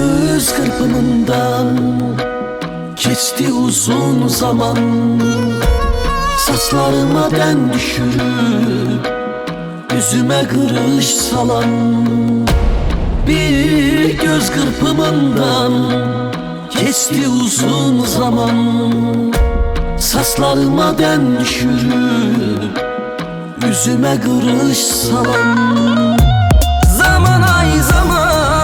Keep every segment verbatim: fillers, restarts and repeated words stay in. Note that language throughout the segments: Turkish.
göz kırpımından geçti uzun zaman. Saçlarıma den düşürüp yüzüme kırış salan. Bir göz kırpımından geçti uzun zaman. Saçlarıma den düşürüp yüzüme kırış salan. Zaman ay zaman,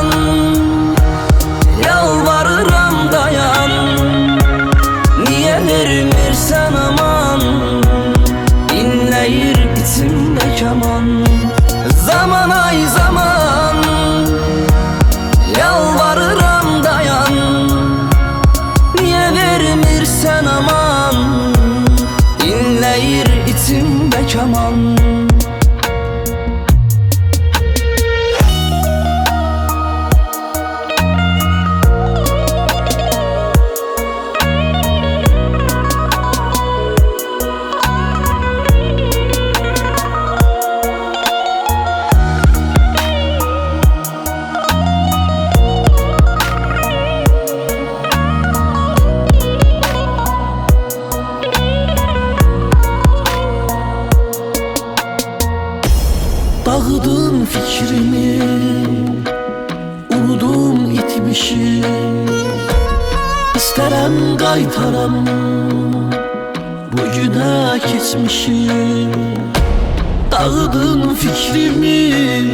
yalvarıram dayan. Niye vermirsen aman, inleyir içimde keman. Zaman ay zaman, yalvarıram dayan. Niye vermirsen aman, inleyir içimde keman. Dağıdın fikrimi, unudum itmişim. İsterem qaytaram bugüne geçmişim. Dağıdın fikrimi,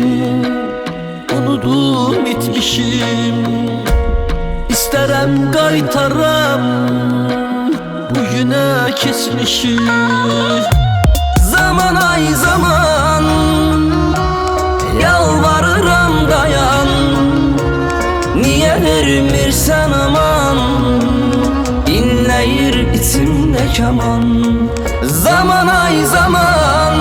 unudum itmişim. İsterem qaytaram bugüne geçmişim. Zaman ay zaman, yalvarıram dayan. Niye vermirsen aman, inleyir içimde keman. Zaman ay zaman,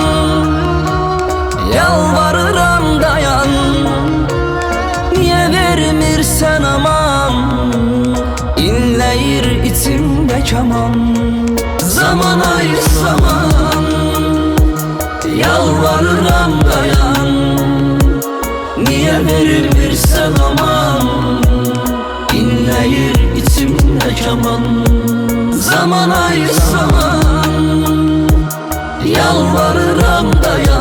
yalvarıram dayan. Niye vermirsen aman, inleyir içimde keman. Zaman ay zaman, yalvarıram dayan. Niye vermirsen aman, inleyir içimde keman. Zaman ay zaman, yalvarıram dayan.